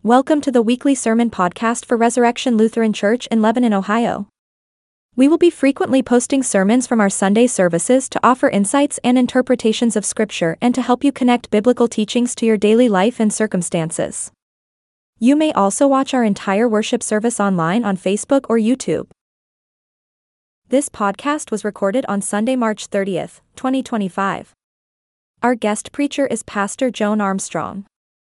Welcome to the weekly sermon podcast for Resurrection Lutheran Church in Lebanon, Ohio. We will be frequently posting sermons from our Sunday services to offer insights and interpretations of Scripture and to help you connect biblical teachings to your daily life and circumstances. You may also watch our entire worship service online on Facebook or YouTube. This podcast was recorded on Sunday, March 30th, 2025. Our guest preacher is Pastor Joan Armstrong.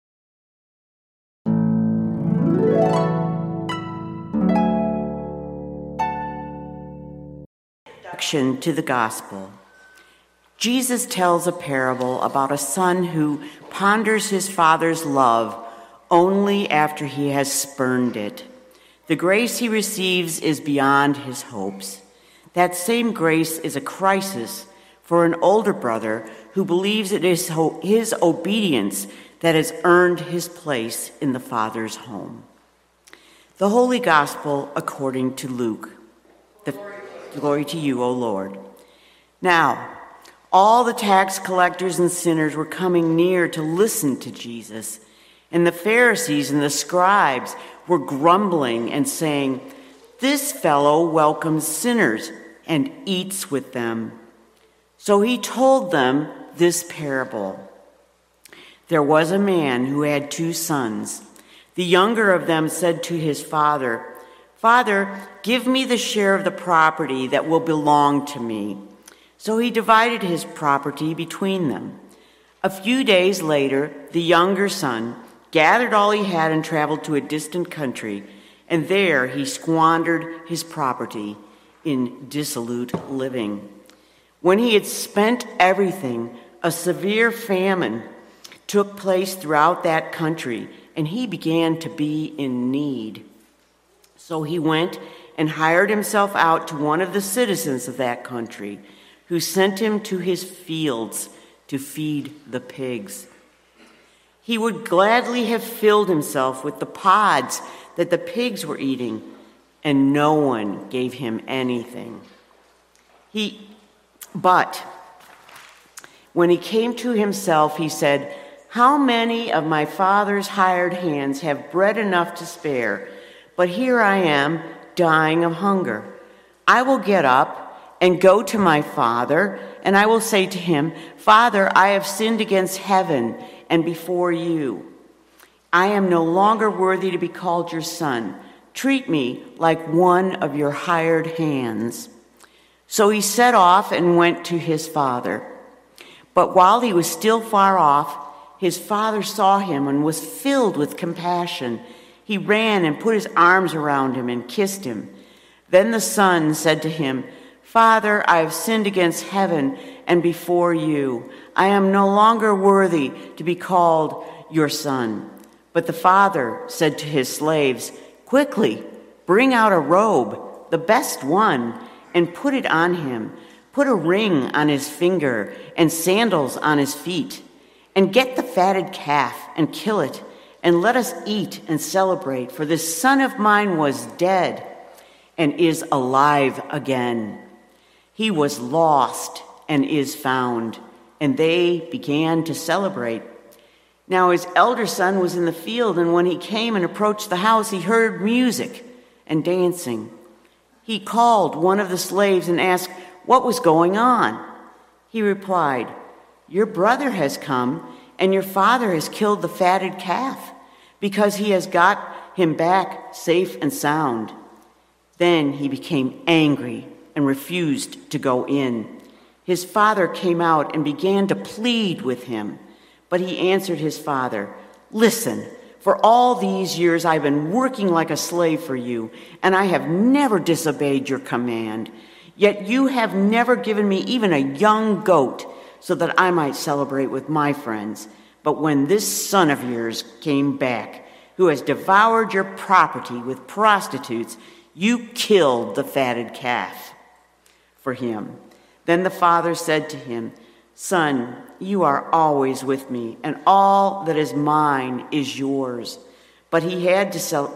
Introduction to the Gospel. Jesus tells a parable about a son who ponders his father's love only after he has spurned it. The grace he receives is beyond his hopes. That same grace is a crisis for an older brother who believes it is his obedience that has earned his place in the Father's home. The Holy Gospel according to Luke. Glory to you, O Lord. Now, all the tax collectors and sinners were coming near to listen to Jesus, and the Pharisees and the scribes were grumbling and saying, "This fellow welcomes sinners and eats with them." So he told them this parable. There was a man who had 2 sons. The younger of them said to his father, "Father, give me the share of the property that will belong to me." So he divided his property between them. A few days later, the younger son gathered all he had and traveled to a distant country, and there he squandered his property in dissolute living. When he had spent everything, a severe famine took place throughout that country, and he began to be in need. So he went and hired himself out to one of the citizens of that country, who sent him to his fields to feed the pigs. He would gladly have filled himself with the pods that the pigs were eating, and no one gave him anything. But when he came to himself, he said, "How many of my father's hired hands have bread enough to spare? But here I am, dying of hunger. I will get up and go to my father, and I will say to him, 'Father, I have sinned against heaven and before you. I am no longer worthy to be called your son. Treat me like one of your hired hands.' So he set off and went to his father. But while he was still far off, his father saw him and was filled with compassion. He ran and put his arms around him and kissed him. Then the son said to him, 'Father, I have sinned against heaven and before you. I am no longer worthy to be called your son.' But the father said to his slaves, 'Quickly, bring out a robe, the best one, and put it on him. Put a ring on his finger and sandals on his feet. And get the fatted calf and kill it, and let us eat and celebrate, for this son of mine was dead and is alive again. He was lost and is found.' And they began to celebrate. Now his elder son was in the field, and when he came and approached the house, he heard music and dancing. He called one of the slaves and asked what was going on. He replied, 'Your brother has come, and your father has killed the fatted calf, because he has got him back safe and sound.' Then he became angry and refused to go in. His father came out and began to plead with him. But he answered his father, 'Listen, for all these years I've been working like a slave for you, and I have never disobeyed your command. Yet you have never given me even a young goat so that I might celebrate with my friends. But when this son of yours came back, who has devoured your property with prostitutes, you killed the fatted calf for him.' Then the father said to him, 'Son, you are always with me, and all that is mine is yours. But we had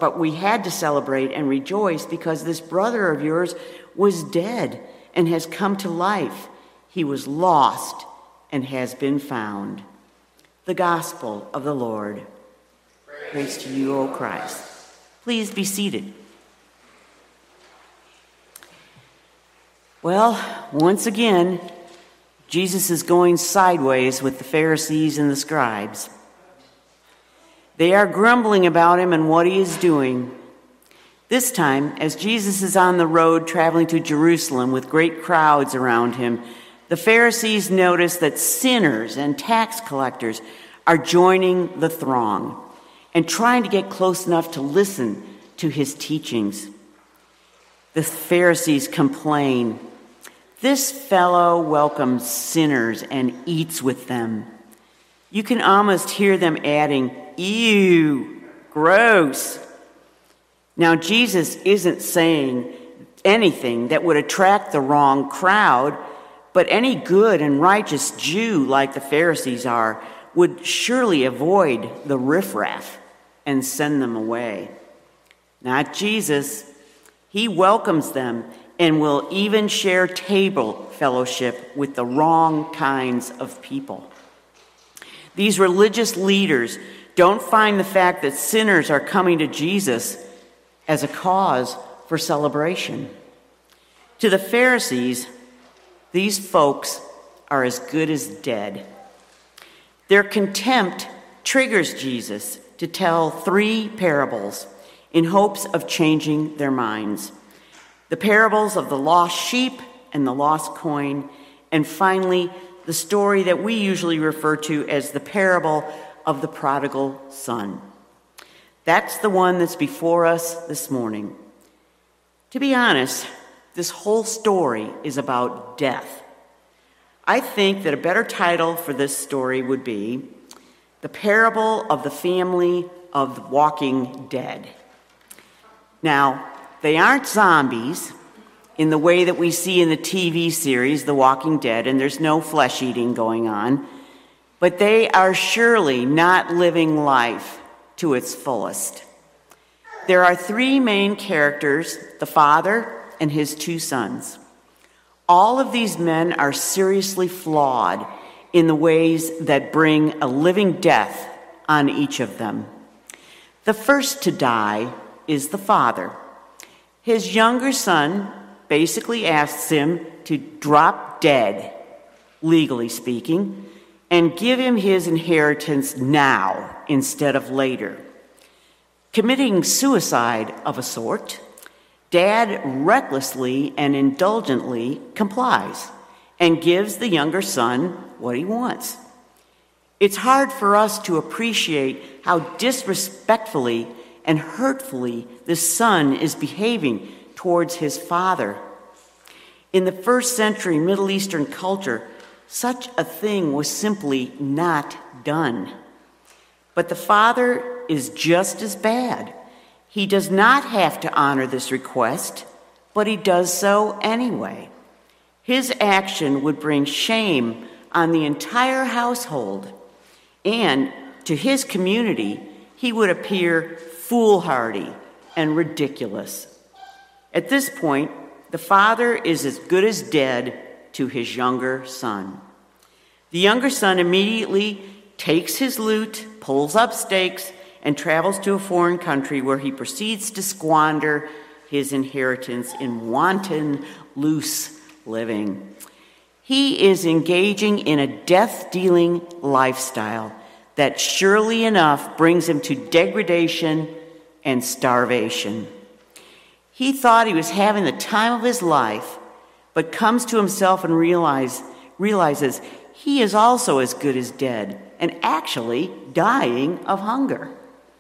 to celebrate and rejoice because this brother of yours was dead and has come to life. He was lost and has been found.'" The Gospel of the Lord. Praise Praise to you, O Christ. Please be seated. Well, once again, Jesus is going sideways with the Pharisees and the scribes. They are grumbling about him and what he is doing. This time, as Jesus is on the road traveling to Jerusalem with great crowds around him, the Pharisees notice that sinners and tax collectors are joining the throng and trying to get close enough to listen to his teachings. The Pharisees complain, "This fellow welcomes sinners and eats with them." You can almost hear them adding, "Ew, gross." Now, Jesus isn't saying anything that would attract the wrong crowd, but any good and righteous Jew like the Pharisees are would surely avoid the riffraff and send them away. Not Jesus. He welcomes them and will even share table fellowship with the wrong kinds of people. These religious leaders don't find the fact that sinners are coming to Jesus as a cause for celebration. To the Pharisees, these folks are as good as dead. Their contempt triggers Jesus to tell 3 parables in hopes of changing their minds. The parables of the lost sheep and the lost coin, and finally, the story that we usually refer to as the parable of the prodigal son. That's the one that's before us this morning. To be honest, this whole story is about death. I think that a better title for this story would be The Parable of the Family of the Walking Dead. Now, they aren't zombies in the way that we see in the TV series The Walking Dead, and there's no flesh eating going on, but they are surely not living life to its fullest. There are 3 main characters, the father and his 2 sons. All of these men are seriously flawed in the ways that bring a living death on each of them. The first to die is the father. His younger son basically asks him to drop dead, legally speaking, and give him his inheritance now instead of later. Committing suicide of a sort, Dad recklessly and indulgently complies and gives the younger son what he wants. It's hard for us to appreciate how disrespectfully and hurtfully this son is behaving towards his father. In the first century Middle Eastern culture, such a thing was simply not done. But the father is just as bad. He does not have to honor this request, but he does so anyway. His action would bring shame on the entire household, and to his community, he would appear foolhardy and ridiculous. At this point, the father is as good as dead to his younger son. The younger son immediately takes his loot, pulls up stakes, and travels to a foreign country where he proceeds to squander his inheritance in wanton, loose living. He is engaging in a death-dealing lifestyle that surely enough brings him to degradation and starvation. He thought he was having the time of his life, but comes to himself and realizes he is also as good as dead and actually dying of hunger.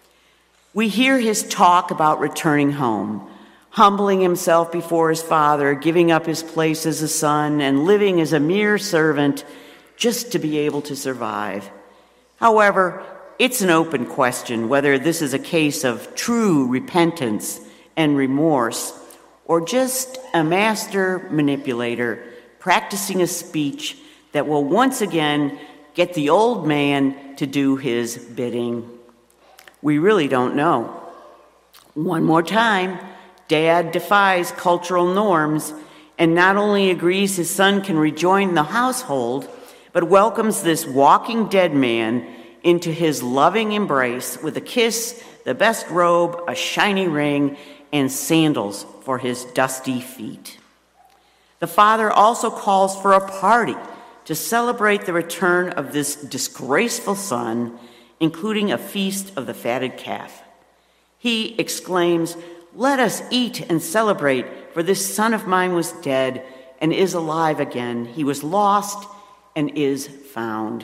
We hear his talk about returning home, humbling himself before his father, giving up his place as a son, and living as a mere servant just to be able to survive. However, it's an open question whether this is a case of true repentance and remorse, or just a master manipulator practicing a speech that will once again get the old man to do his bidding. We really don't know. One more time, Dad defies cultural norms and not only agrees his son can rejoin the household, but welcomes this walking dead man into his loving embrace with a kiss, the best robe, a shiny ring, and sandals for his dusty feet. The father also calls for a party to celebrate the return of this disgraceful son, including a feast of the fatted calf. He exclaims, "Let us eat and celebrate, for this son of mine was dead and is alive again. He was lost and is found."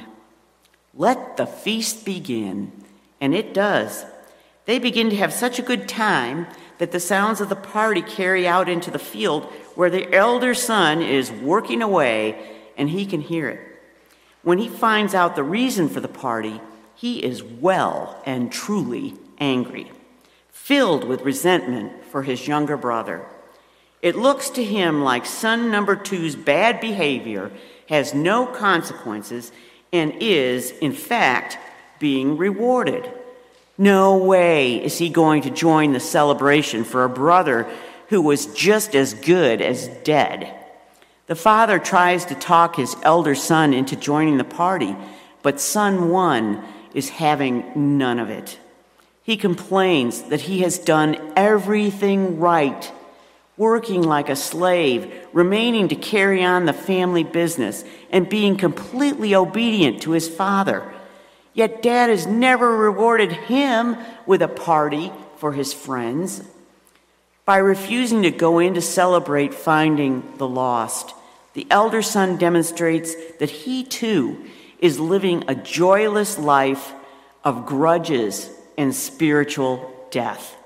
Let the feast begin. And it does. They begin to have such a good time that the sounds of the party carry out into the field where the elder son is working away, and he can hear it. When he finds out the reason for the party, he is well and truly angry, filled with resentment for his younger brother. It looks to him like son number two's bad behavior has no consequences and is, in fact, being rewarded. No way is he going to join the celebration for a brother who was just as good as dead. The father tries to talk his elder son into joining the party, but son one is having none of it. He complains that he has done everything right, working like a slave, remaining to carry on the family business, and being completely obedient to his father. Yet dad has never rewarded him with a party for his friends. By refusing to go in to celebrate finding the lost, the elder son demonstrates that he too is living a joyless life of grudges and spiritual death.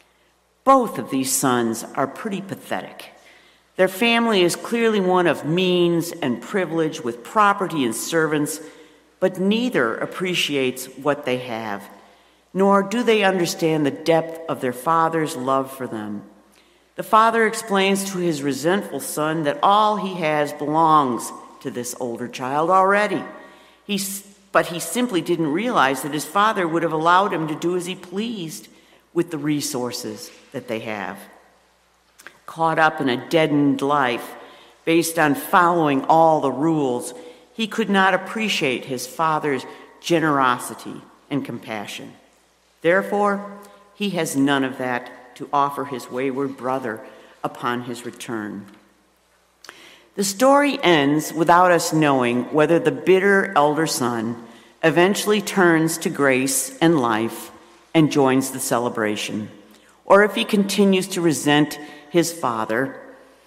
Both of these sons are pretty pathetic. Their family is clearly one of means and privilege with property and servants, but neither appreciates what they have, nor do they understand the depth of their father's love for them. The father explains to his resentful son that all he has belongs to this older child already. But he simply didn't realize that his father would have allowed him to do as he pleased with the resources that they have. Caught up in a deadened life based on following all the rules, he could not appreciate his father's generosity and compassion. Therefore, he has none of that to offer his wayward brother upon his return. The story ends without us knowing whether the bitter elder son eventually turns to grace and life and joins the celebration, or if he continues to resent his father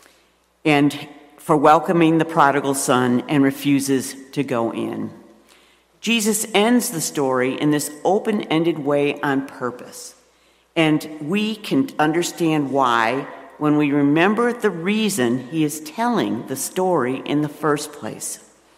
and for welcoming the prodigal son and refuses to go in. Jesus ends the story in this open-ended way on purpose, and we can understand why when we remember the reason he is telling the story in the first place.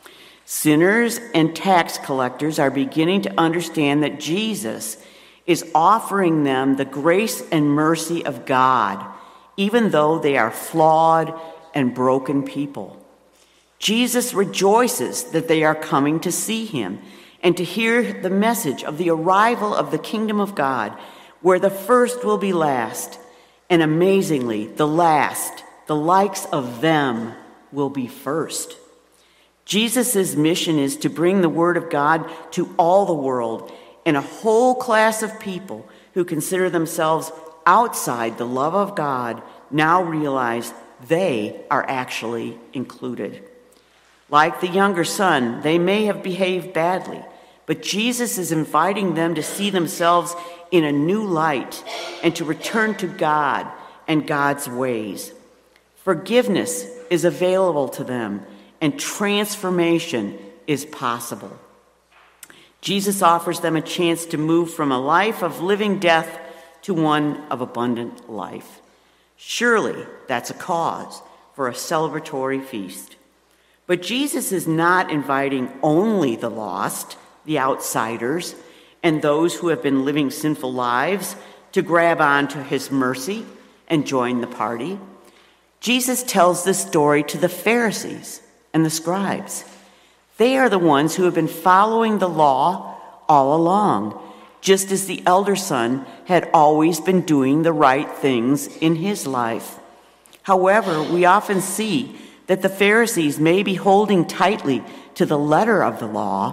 Sinners and tax collectors are beginning to understand that Jesus is offering them the grace and mercy of God, even though they are flawed and broken people. Jesus rejoices that they are coming to see him and to hear the message of the arrival of the kingdom of God, where the first will be last, and amazingly, the last, the likes of them, will be first. Jesus' mission is to bring the word of God to all the world, and a whole class of people who consider themselves outside the love of God now realize they are actually included. Like the younger son, they may have behaved badly, but Jesus is inviting them to see themselves in a new light and to return to God and God's ways. Forgiveness is available to them, and transformation is possible. Jesus offers them a chance to move from a life of living death to one of abundant life. Surely that's a cause for a celebratory feast. But Jesus is not inviting only the lost, the outsiders, and those who have been living sinful lives to grab onto his mercy and join the party. Jesus tells this story to the Pharisees and the scribes. They are the ones who have been following the law all along, just as the elder son had always been doing the right things in his life. However, we often see that the Pharisees may be holding tightly to the letter of the law,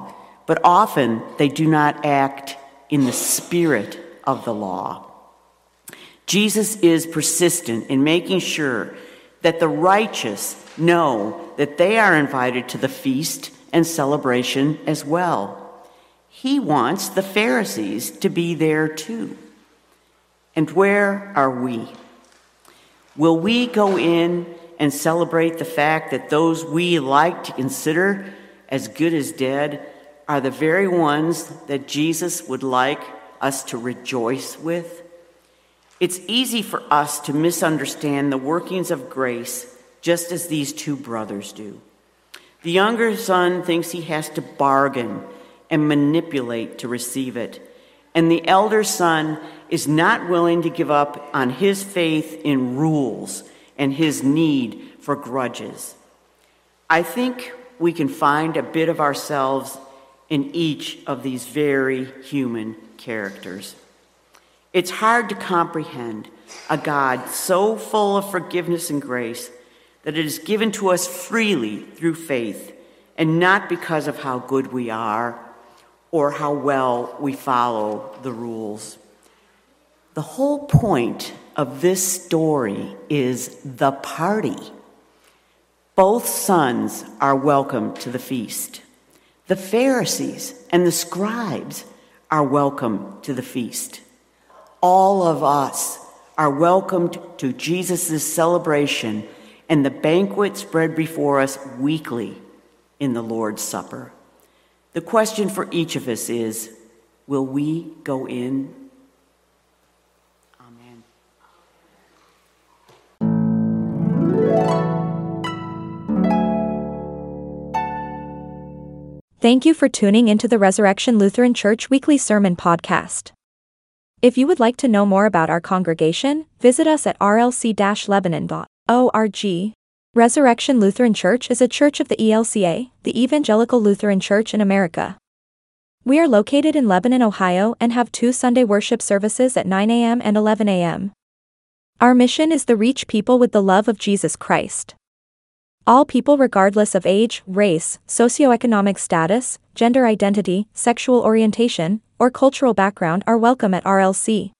but often they do not act in the spirit of the law. Jesus is persistent in making sure that the righteous know that they are invited to the feast and celebration as well. He wants the Pharisees to be there too. And where are we? Will we go in and celebrate the fact that those we like to consider as good as dead are the very ones that Jesus would like us to rejoice with? It's easy for us to misunderstand the workings of grace, just as these two brothers do. The younger son thinks he has to bargain and manipulate to receive it, and the elder son is not willing to give up on his faith in rules and his need for grudges. I think we can find a bit of ourselves in each of these very human characters. It's hard to comprehend a God so full of forgiveness and grace that it is given to us freely through faith and not because of how good we are or how well we follow the rules. The whole point of this story is the party. Both sons are welcome to the feast. The Pharisees and the scribes are welcome to the feast. All of us are welcomed to Jesus' celebration and the banquet spread before us weekly in the Lord's Supper. The question for each of us is, will we go in? Amen. Thank you for tuning into the Resurrection Lutheran Church Weekly Sermon Podcast. If you would like to know more about our congregation, visit us at rlc-lebanon.org. Resurrection Lutheran Church is a church of the ELCA, the Evangelical Lutheran Church in America. We are located in Lebanon, Ohio, and have 2 Sunday worship services at 9 a.m. and 11 a.m. Our mission is to reach people with the love of Jesus Christ. All people regardless of age, race, socioeconomic status, gender identity, sexual orientation, or cultural background are welcome at RLC.